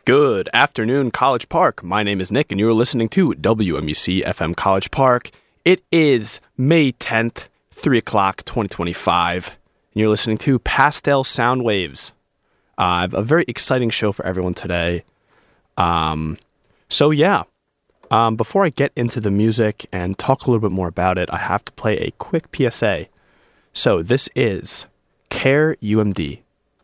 Good afternoon, College Park. My name is Nick, and you're listening to WMUC FM College Park. It is May 10th, 3 o'clock, 2025, and you're listening to Pastel Sound Waves. I have a very exciting show for everyone today. Before I get into the music and talk a little bit more about it, I have to play a quick PSA. So this is CARE UMD.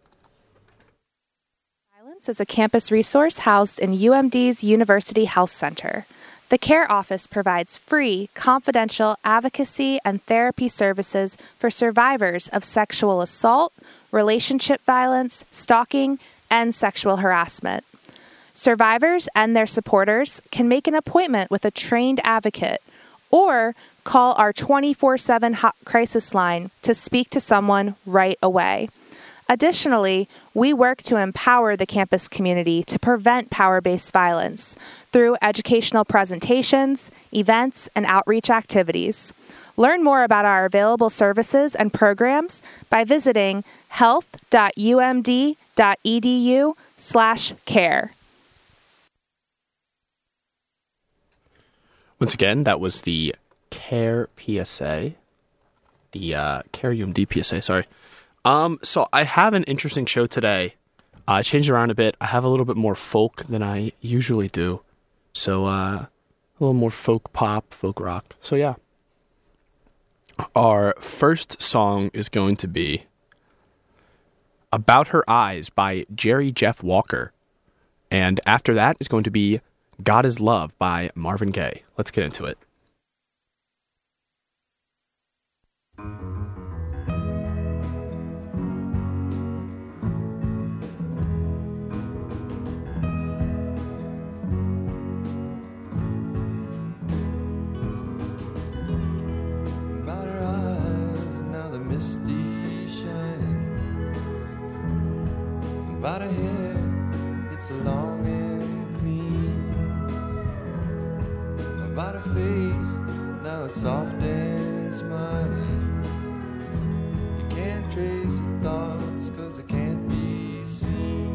Is a campus resource housed in UMD's University Health Center. The CARE office provides free, confidential advocacy and therapy services for survivors of sexual assault, relationship violence, stalking, and sexual harassment. Survivors and their supporters can make an appointment with a trained advocate or call our 24/7 crisis line to speak to someone right away. Additionally, we work to empower the campus community to prevent power-based violence through educational presentations, events, and outreach activities. Learn more about our available services and programs by visiting health.umd.edu/care. Once again, that was the CARE PSA. The CARE UMD PSA, sorry. So I have an interesting show today. I changed around a bit. I have a little bit more folk than I usually do. So, a little more folk pop, folk rock. So yeah. Our first song is going to be About Her Eyes by Jerry Jeff Walker. And after that is going to be God is Love by Marvin Gaye. Let's get into it. About her hair, it's long and clean. About her face, now it's soft and smiling. You can't trace your thoughts, 'cause they can't be seen.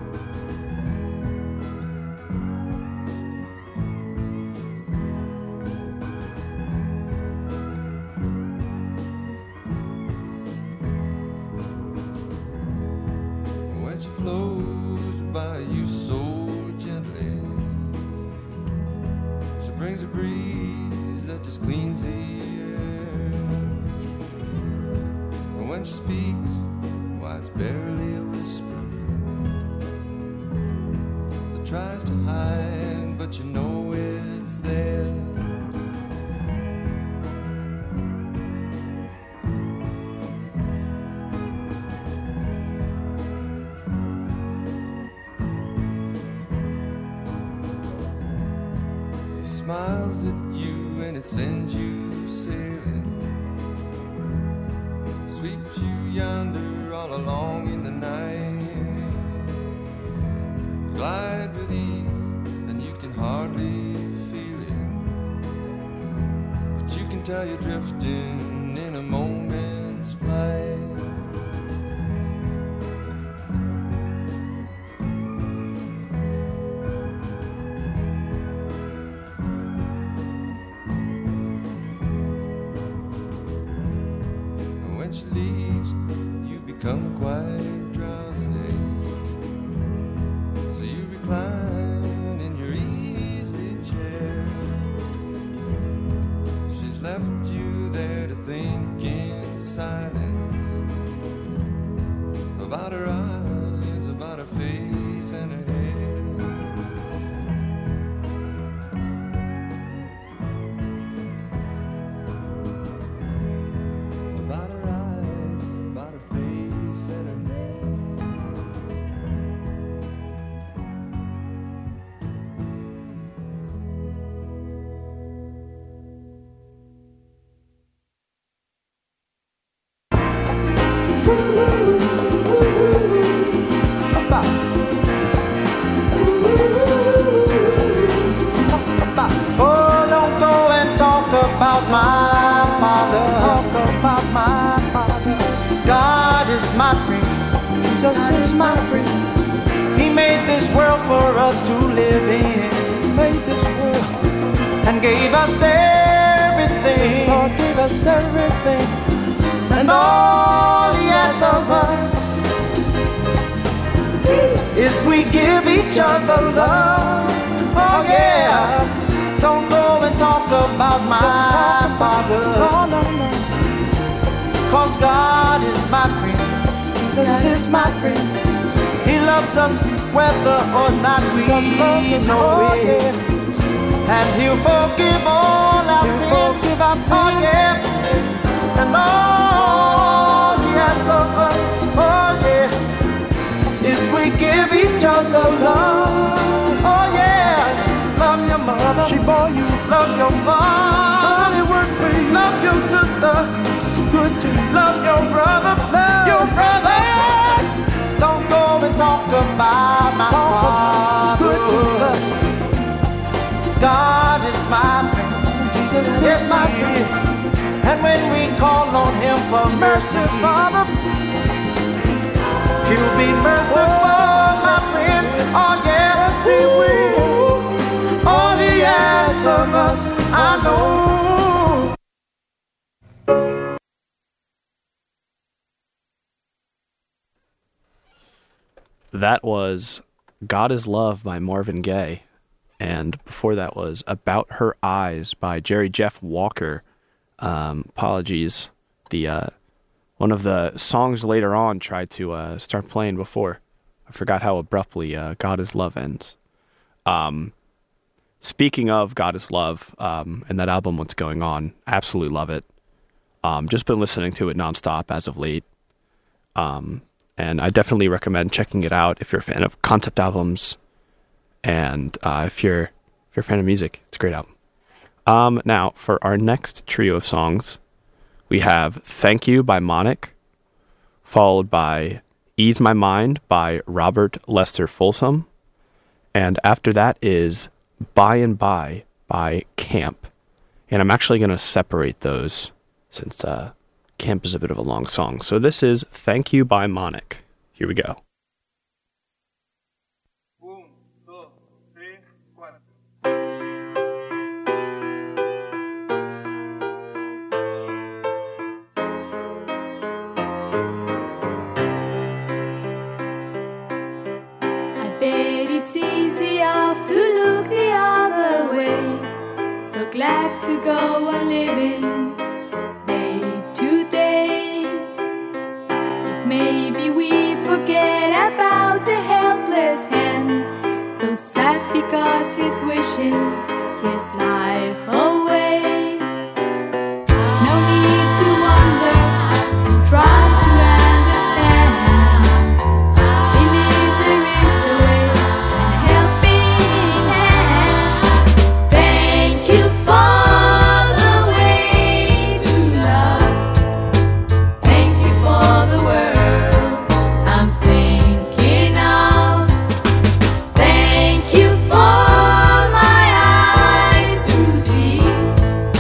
She flows by you so gently. She brings a breeze that just cleans the air. And when she speaks, why, it's barely a whisper that tries to hide, but you know it's there. Smiles at you and it sends you sailing, sweeps you yonder all along in the night. Glide with ease and you can hardly feel it, but you can tell you're drifting in a moment's flight. When she leaves, you become quite drowsy, so you recline in your easy chair. She's left you there to think in silence about her eyes, about her face and her hair. About her eyes, about her face and her hair. Oh, don't go and talk about my father. Talk about my father. God is my friend. Jesus is my friend. He made this world for us to live in. Made this world and gave us everything. Lord gave us everything, and all He asks of us is we give each other love. Oh yeah, don't go and talk about my Father. No, no, no. 'Cause God is my friend. Jesus is my friend. He loves us whether or not we know it. And He'll forgive all our sins. Oh yeah. And all He asks of us, oh yeah, is we give each other love. Oh yeah. Love your mother, she bore you. Love your father, he worked for you. Love your sister, it's good to you. Love your brother, love your brother. Don't go and talk about my father. It's good to us. God is my friend. Jesus is my friend. And when we call on Him for mercy, Father, He'll be merciful, my friend. Oh yes, He will. All He asks of us, I know. That was God is Love by Marvin Gaye. And before that was About Her Eyes by Jerry Jeff Walker. Apologies. One of the songs later on tried to start playing before. I forgot how abruptly God is Love ends. Speaking of God is Love, and that album, What's Going On, absolutely love it. Just been listening to it nonstop as of late. And I definitely recommend checking it out if you're a fan of concept albums, and if you're a fan of music. It's a great album. Now, for our next trio of songs, we have Thank You by Monic, followed by Ease My Mind by Robert Lester Folsom, and after that is By and By by Camp. And I'm actually going to separate those since Camp is a bit of a long song. So this is Thank You by Monic. Here we go. It's easy off to look the other way. So glad to go on living day to day. Maybe we forget about the helpless hand. So sad because he's wishing his life away. No need to wonder and try to understand. Believe there is a way. Thank you for the way to love. Thank you for the world I'm thinking of. Thank you for my eyes to see.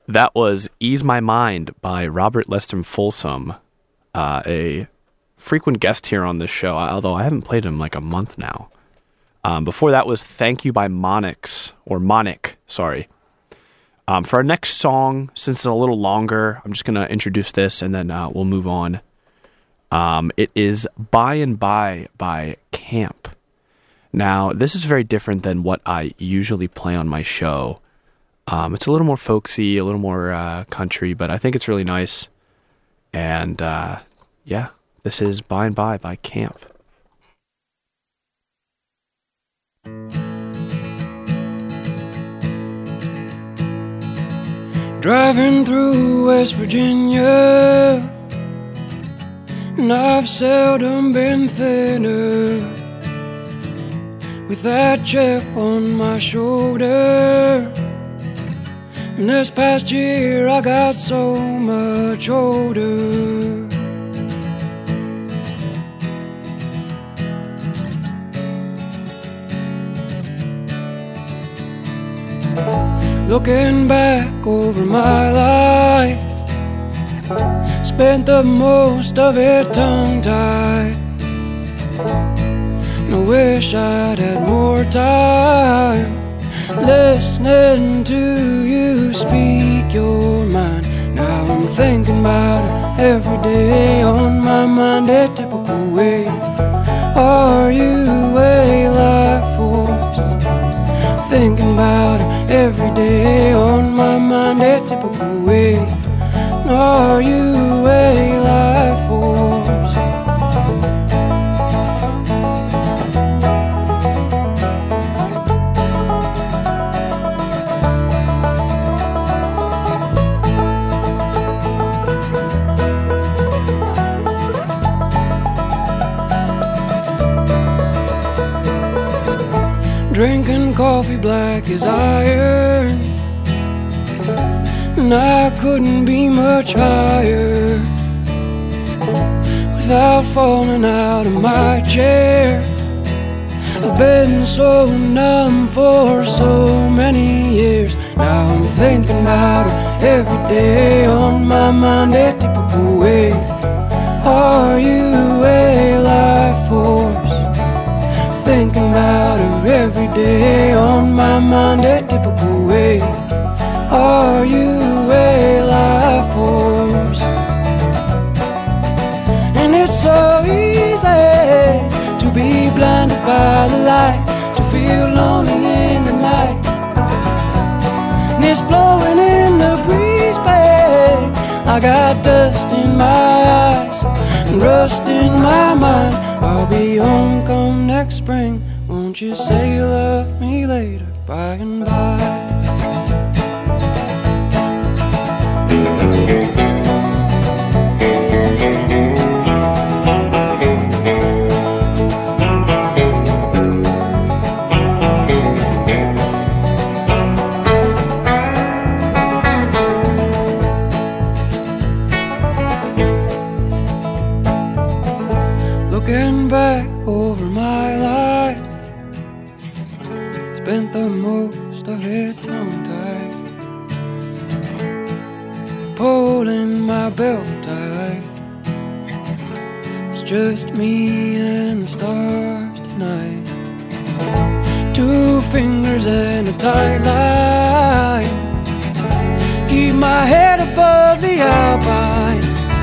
That was Ease My Mind by Robert Leston Folsom, a frequent guest here on this show, although I haven't played him in like a month now. Before that was Thank You by Monic, sorry. For our next song, since it's a little longer, I'm just going to introduce this and then we'll move on. It is By and by Camp. Now, this is very different than what I usually play on my show. It's a little more folksy, a little more country, but I think it's really nice. And yeah, this is By and by Camp. Driving through West Virginia, and I've seldom been thinner, with that chip on my shoulder. And this past year I got so much older. Looking back over my life, spent the most of it tongue-tied, and I wish I'd had more time listening to you speak your mind. Now I'm thinking about it every day, on my mind a typical way. Are you a life force? Thinking about it every day, on my mind a typical way. Are you a life force? Drinking coffee black as iron, and I couldn't be much higher without falling out of my chair. I've been so numb for so many years. Now I'm thinking about it every day, on my mind a typical way. Are you a life force? Thinking about her every day, on my mind a typical way. Are you a life force? And it's so easy to be blinded by the light, to feel lonely in the night. And it's blowing in the breeze, babe. I got dust in my eyes and rust in my mind. I'll be home come next spring. Won't you say you love me later, by and by? Looking back over my life, spent the most of it tongue-tied, pulling my belt tight. It's just me and the stars tonight. 2 fingers and a tight line, keep my head above the alpine.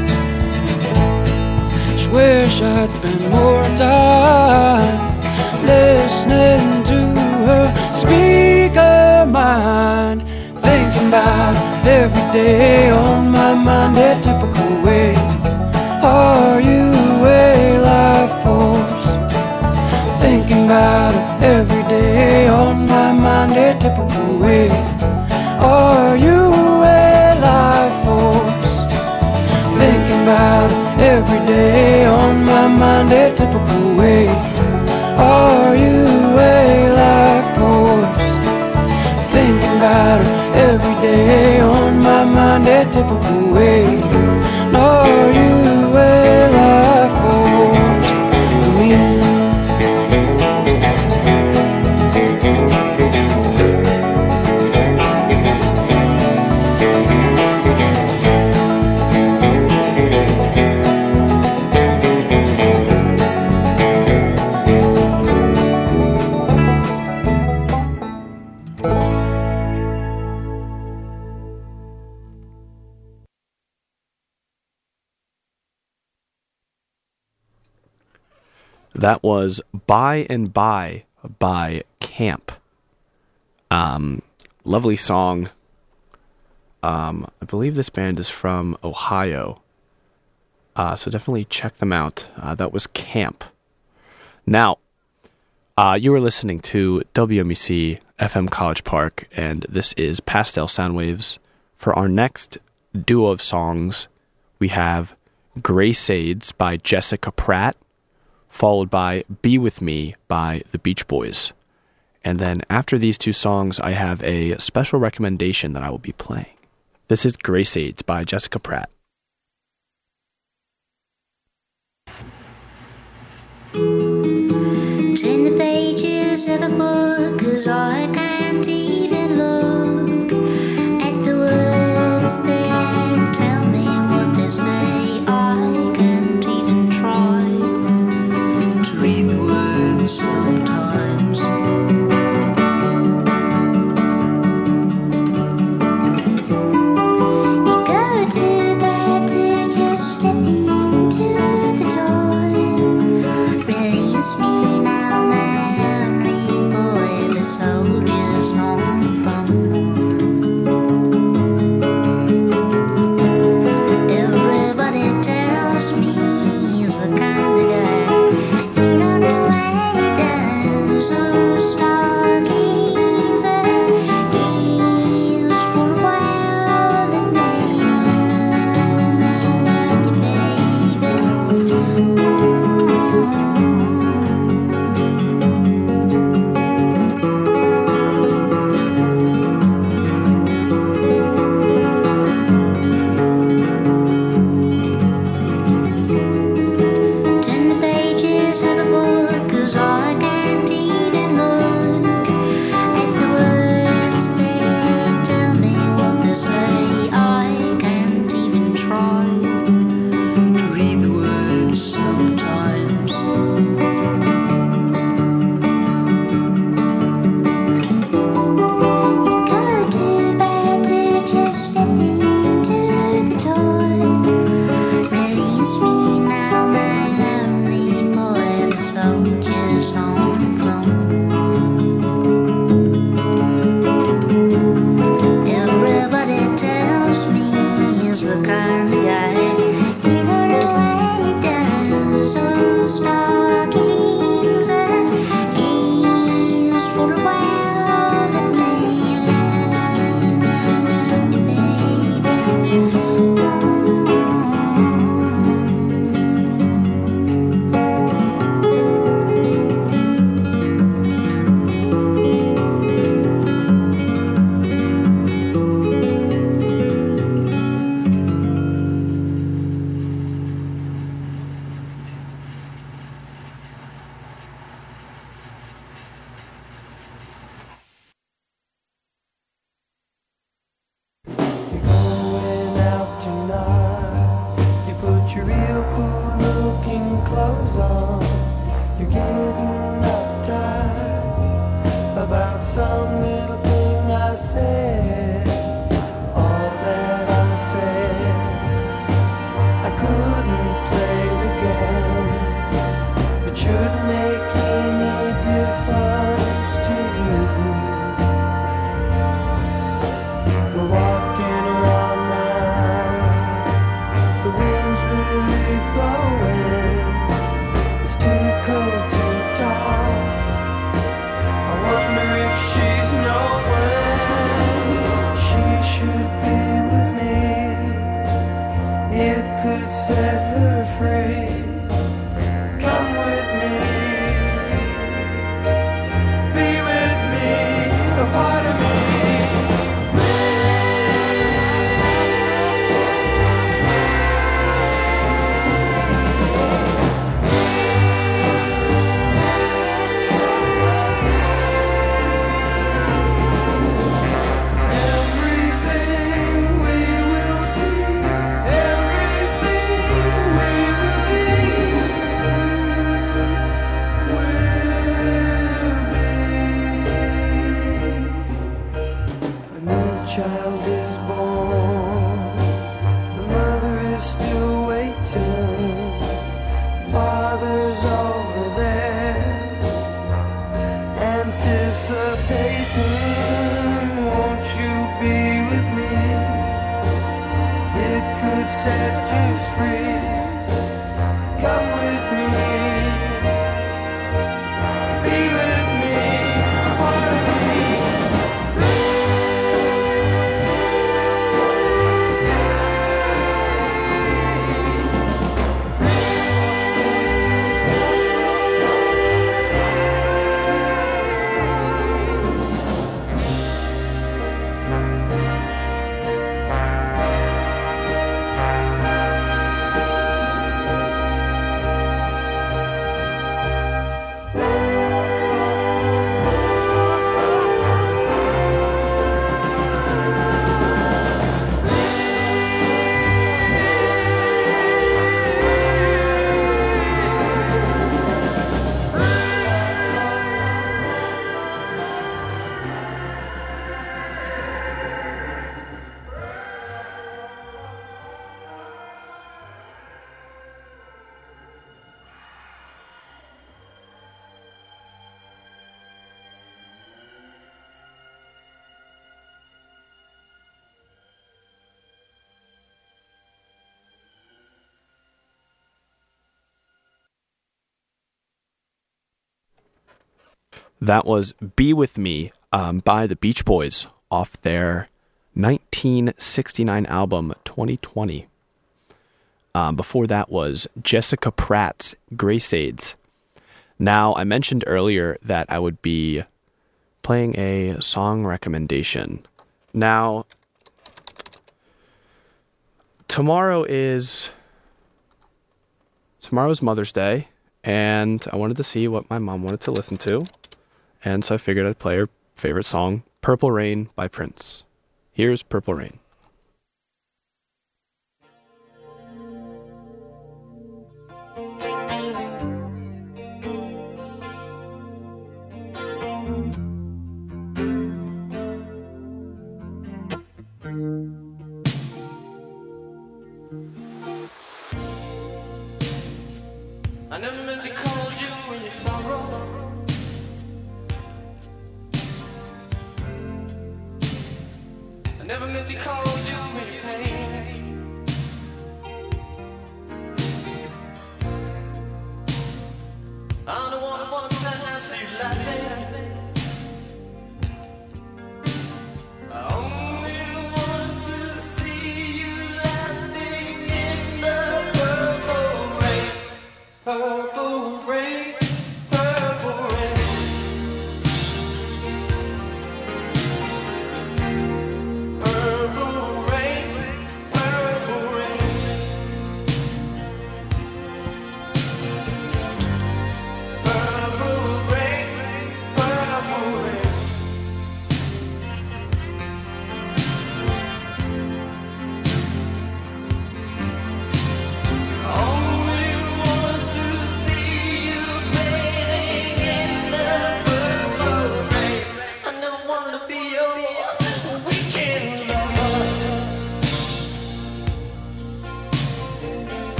Wish I'd spend more time listening to her speak her mind. Thinking about every day, on my mind a typical way. Are you a life force? Thinking about it every day, on my mind a typical way. Are you a life force? Thinking about it every day, on my mind a typical way. Are you a life force? Thinking about it every day, on my mind a typical way. Are you a life force for me? That was By and By Camp. Lovely song. I believe this band is from Ohio. So definitely check them out. That was Camp. Now, you were listening to WMUC FM College Park, and this is Pastel Soundwaves. For our next duo of songs, we have Gray Shades by Jessica Pratt, followed by Be With Me by the Beach Boys. And then after these two songs, I have a special recommendation that I will be playing. This is Gray Shades by Jessica Pratt. Turn the pages of a book, 'cause I can't even look at the words that tell me what they say. I can't even try to read the words sometimes. You go to bed to just step into the door. Release me now, my lonely boy, the soldier's home from war. Everybody tells me he's the kind of guy you don't know what he does. Oh, stargazer, he's for a while at me, turn the pages of a book, 'cause I can't even look at the words that tell me what they say. I can't even try to read the words sometimes. You go to bed to just step into the door. Release me now, my lonely boy, the soldier's home from war. Everybody tells me he's the kind of guy you don't know what he does. Oh, stargazer, he's for a while at me, baby. You're going out tonight. You put your real cool looking clothes on. You're getting uptight about some little thing I said. All that I said, I couldn't play the game. It shouldn't make any difference to you. We're walking around now. The wind's really blowing. It's too cold to talk. I wonder if she's knowing she should be with me. It could set her free. Come with me. Be with me, a part of me. Everything we will see, everything we will be. is free. Come with me, be with me. I wanna be That was Be With Me by the Beach Boys off their 1969 album 2020. Before that was Jessica Pratt's Graceades. Now, I mentioned earlier that I would be playing a song recommendation. Now, tomorrow's Mother's Day, and I wanted to see what my mom wanted to listen to. And so I figured I'd play her favorite song, Purple Rain by Prince. Here's Purple Rain. I never meant to call you in your sorrow. I never meant to call you in your pain. I'm the one who wants to have you laughing. I only want to see you laughing in the purple rain. Purple rain, purple rain. Purple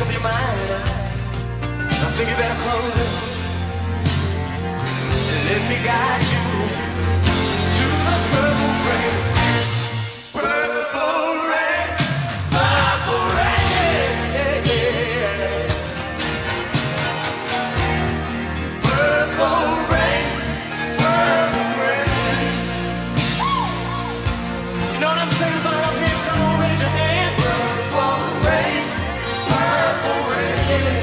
with your mind. I think you better close it and let me guide you to the purple rain. Purple rain, purple rain, yeah, yeah. Purple rain, purple rain. You know what I'm saying about up here? Come on, raise your hand. Purple rain, purple rain.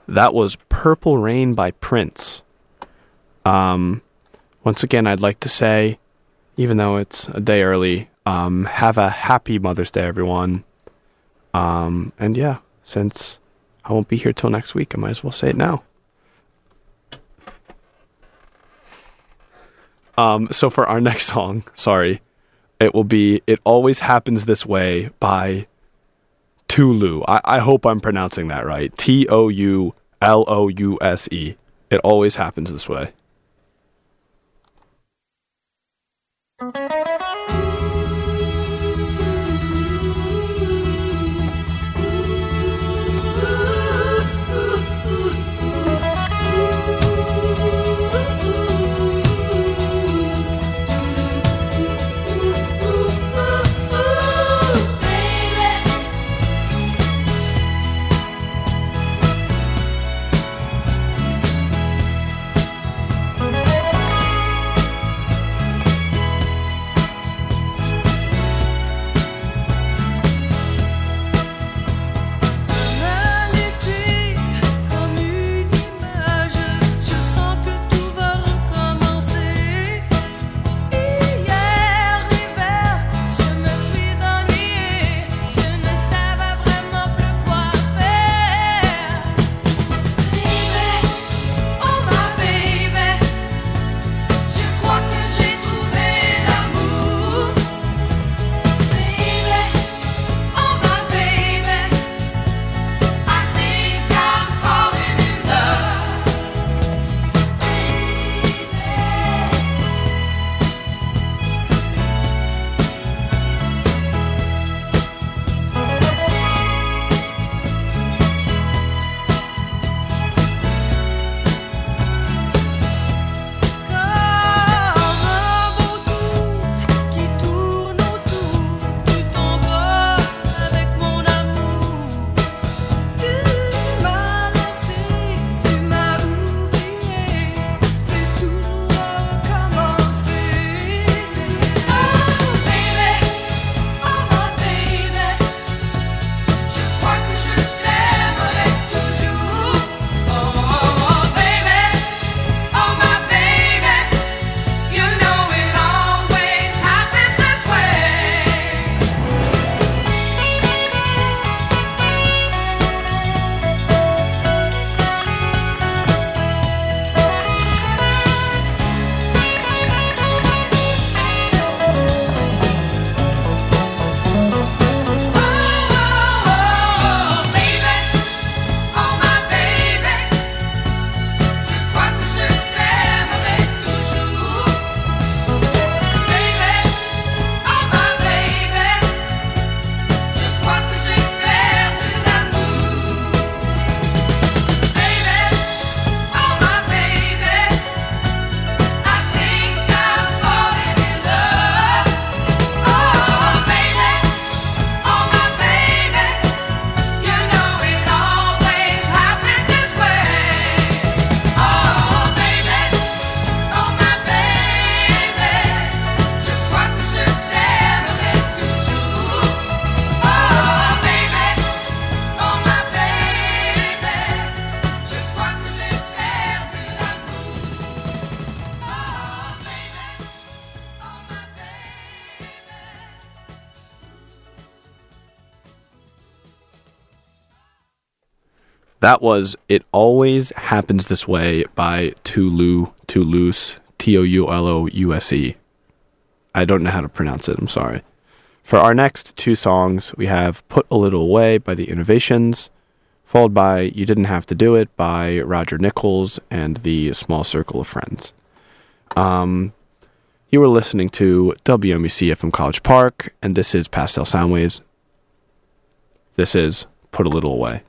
That was Purple Rain by Prince. Once again, I'd like to say, even though it's a day early, have a happy Mother's Day, everyone. And yeah, since I won't be here till next week, I might as well say it now. So for our next song, it will be It Always Happens This Way by Toulou. I hope I'm pronouncing that right. Toullouse. It Always Happens This Way. That was It Always Happens This Way by Toulouse, Toullouse. I don't know how to pronounce it, I'm sorry. For our next two songs, we have Put a Little Away by The Innovations, followed by You Didn't Have to Do It by Roger Nichols and The Small Circle of Friends. You were listening to WMUC FM College Park, and this is Pastel Soundwaves. This is Put a Little Away.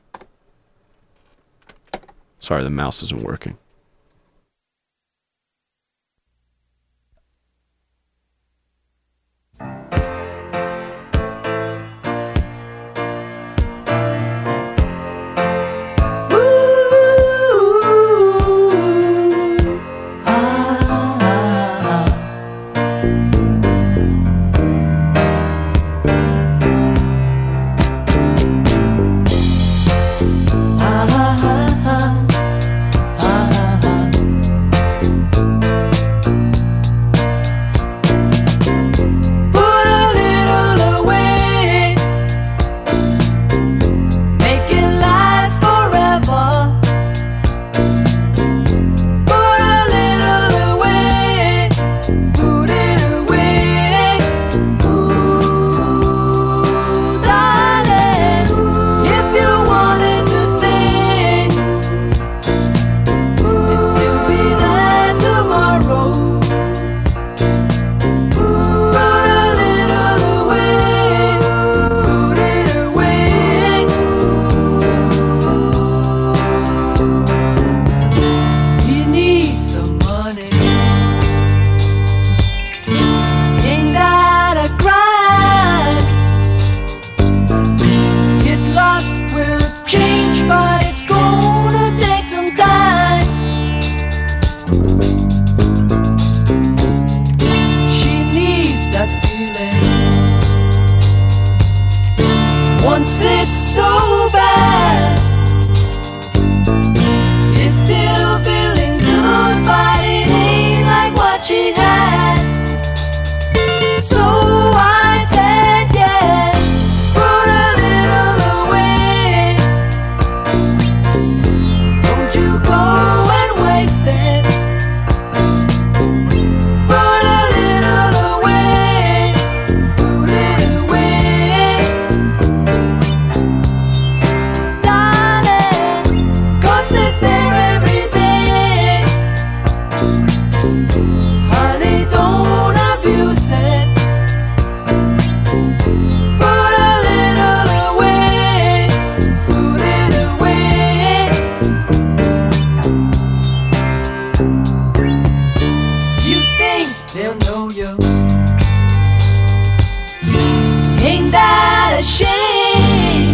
Sorry, the mouse isn't working. Ah, ain't that a shame?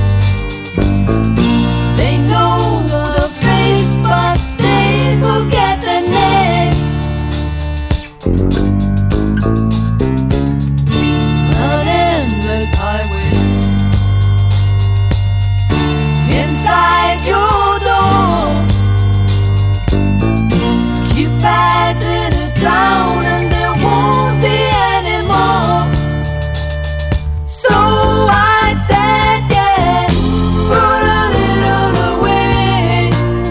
They know the face, but they forget the name. An endless highway inside your door. Keep passing it down and there won't be any more. So I said yeah, put a little away,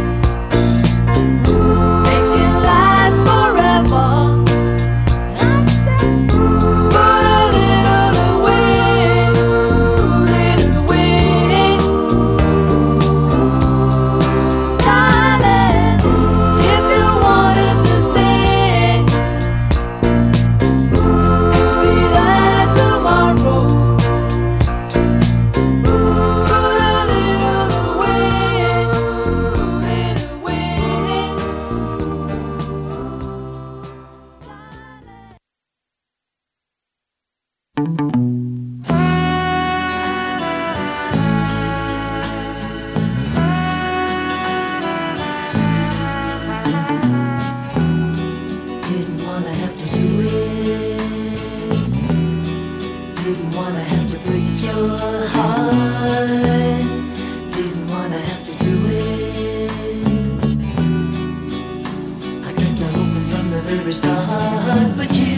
make it last forever. I said put a little away, put it away. Darling, if you wanted to stay, still be there tomorrow. Put a little away, put it away. Didn't wanna have to do it. Didn't wanna have to break your heart. Didn't wanna have to do it. I kept on hoping from the very start, but you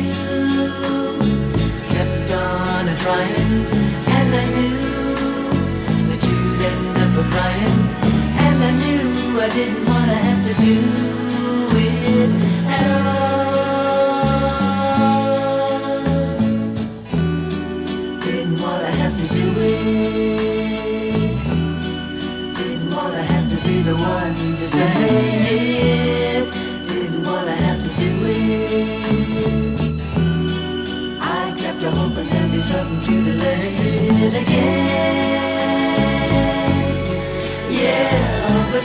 kept on trying, and I knew that you'd end up crying, and I knew I didn't wanna have to do it at all. Didn't wanna have to do it. Didn't wanna have to be the one to say it. Didn't wanna have to do it. I kept on hoping there'd be something to delay it again. Yeah, but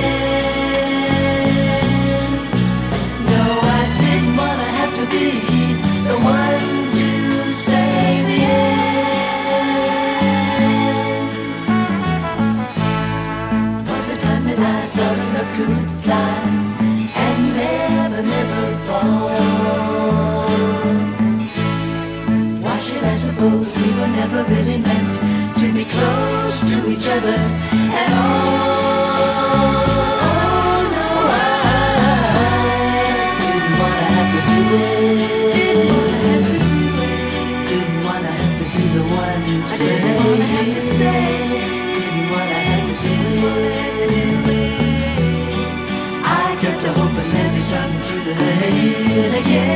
then no, I didn't wanna have to be the one to say the end. Was a time that I thought love could fly and never, never fall. Why should I suppose we were never really meant to be close to each other at all? Oh, no, I didn't wanna have to do it. Didn't wanna have to do it. Didn't wanna have to be the one to say. Didn't wanna have to say. Didn't wanna have to do it. I kept on hoping there'd be something to delay it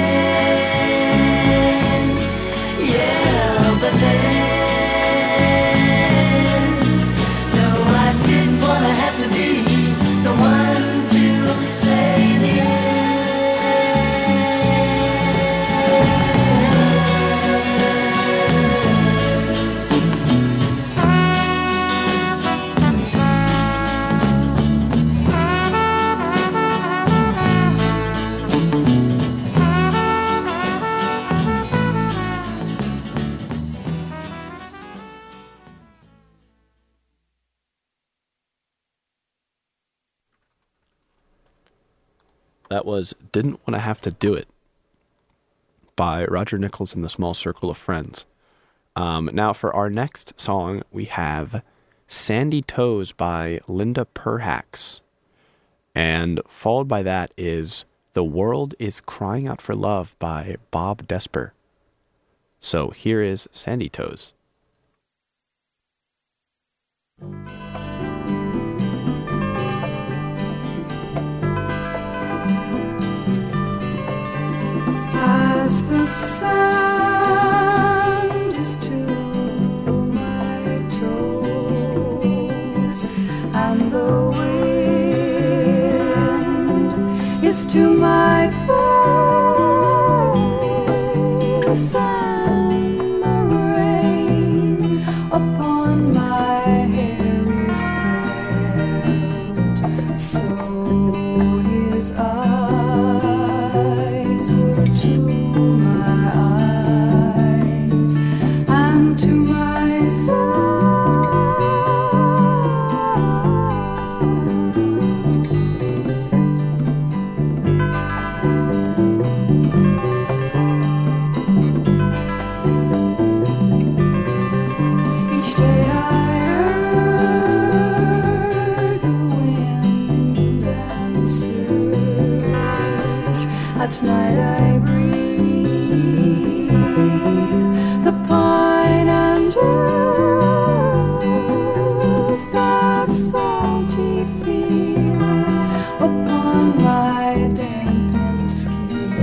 again. Yeah, but then no, I didn't wanna have to be the one to say the end. That was Didn't Want to Have to Do It by Roger Nichols and the Small Circle of Friends. Now for our next song, we have Sandy Toes by Linda Perhacs. And followed by that is The World is Crying Out for Love by Bob Desper. So here is Sandy Toes. As the sand is to my toes, and the wind is to my face, and the rain upon my hair is felt, so his eyes were to my eyes, and to my this night I breathe the pine and earth, that salty feel upon my dampened skin.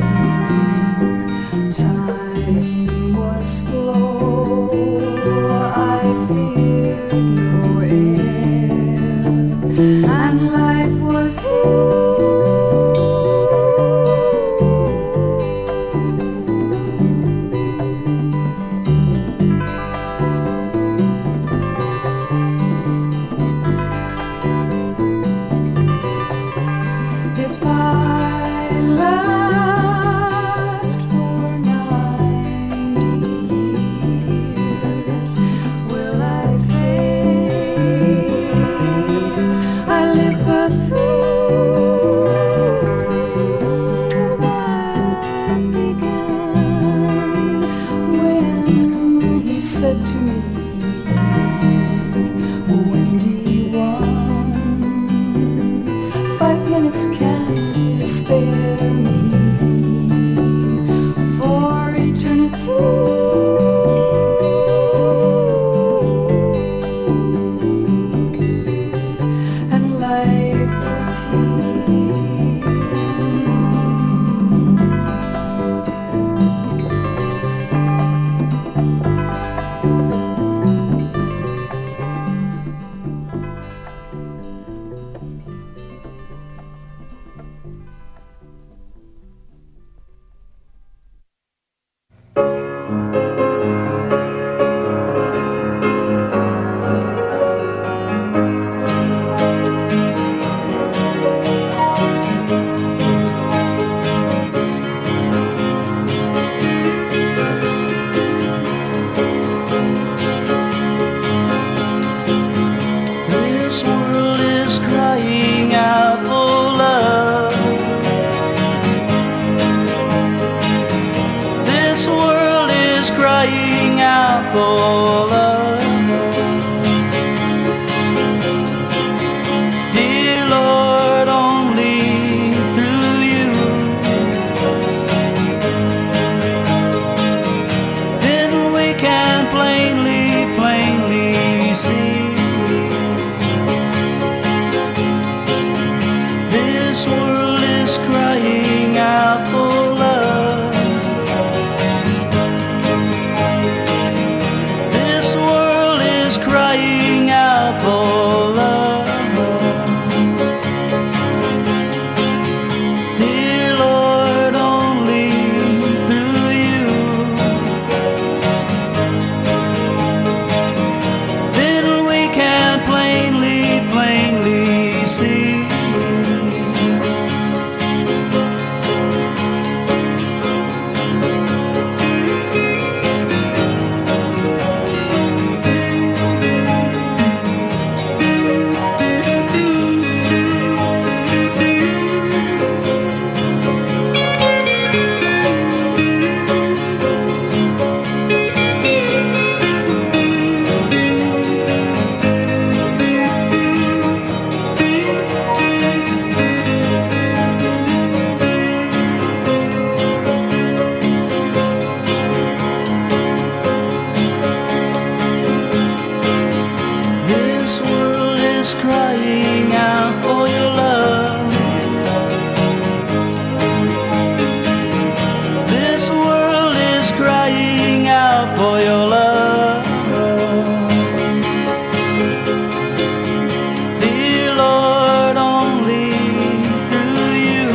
Time was flow, I feared no end, and life was if I last for 90 years, will I say I live but through that began when he said to me, Wendy, 5 minutes can you spare me for eternity? And life was here. This world is crying out for love. This world is crying out for love. Dear Lord, only through you then we can plainly, plainly see. This world is crying out for love. This world is crying out for love. Dear Lord, only through you then we can plainly, plainly see. This world is crying out for your love. This world is crying out for your love. Dear Lord, only through you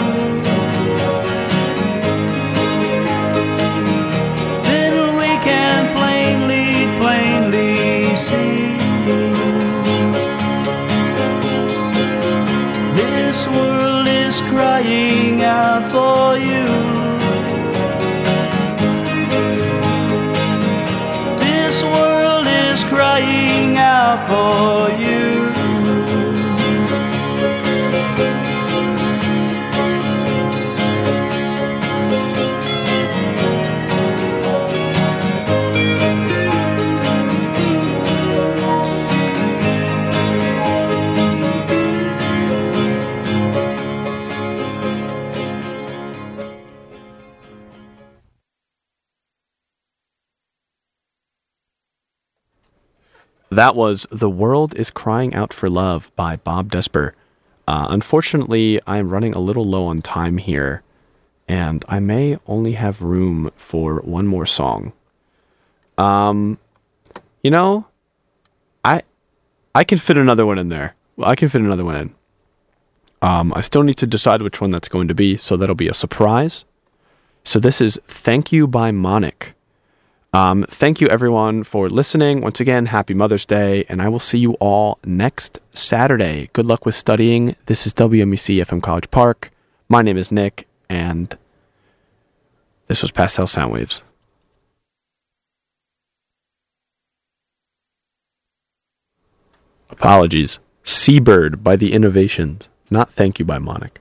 then we can plainly, plainly see. This world is crying out for you. This world is crying out for you. That was The World is Crying Out for Love by Bob Desper. Unfortunately, I'm running a little low on time here, and I may only have room for one more song. You know, I can fit another one in there. I can fit another one in. I still need to decide which one that's going to be, so that'll be a surprise. So this is Thank You by Monic. Thank you everyone for listening. Once again, happy Mother's Day, and I will see you all next Saturday. Good luck with studying. This is WMEC FM College Park. My name is Nick, and this was Pastel Soundwaves. Apologies. Seabird by The Innovations, not Thank You by Monic.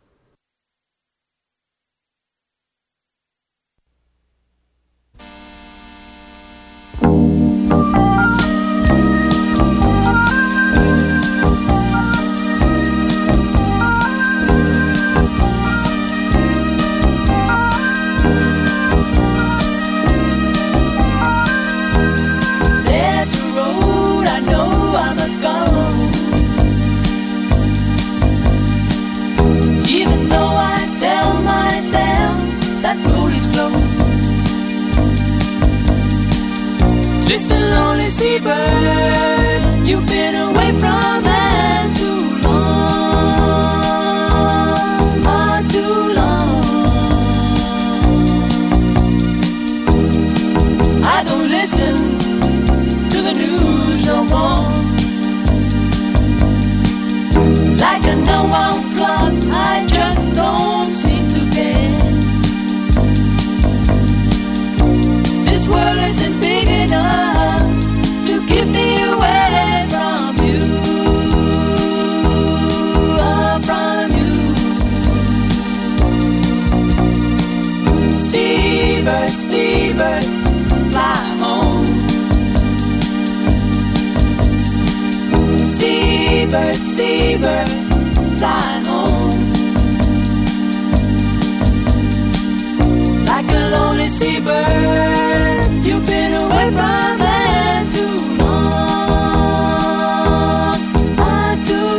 Listen, lonely seabird, you've been away from land too long, oh, too long. I don't listen to the news no more. Like a no-one clock, I just don't seem to care. This world isn't big enough to keep me away from you, oh, from you. Seabird, seabird, fly home. Seabird, seabird, fly home. Like a lonely seabird, you've been away from land too long, oh, too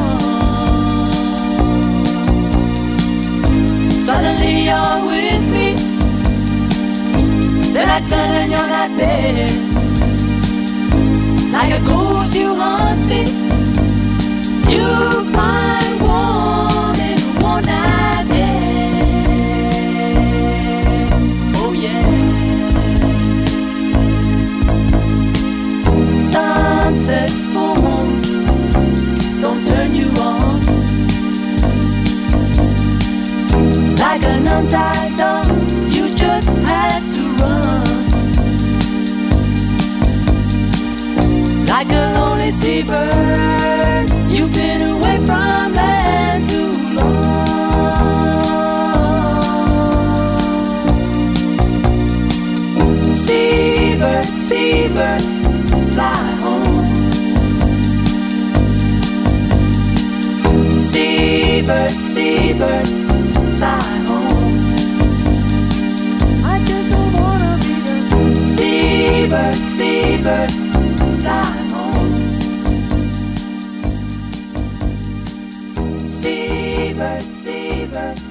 long. Suddenly you're with me, then I turn and you're not there. Like a ghost you haunt me, you find warm in one night air. Oh yeah. Sunsets full moon don't turn you on. Like an untied dog, you just had to run. Like a lonely seabird, you've been away from land too long. Seabird, seabird, fly home. Seabird, seabird, fly home. I just don't wanna be there. Seabird, seabird, fly home. Seabird, seabird.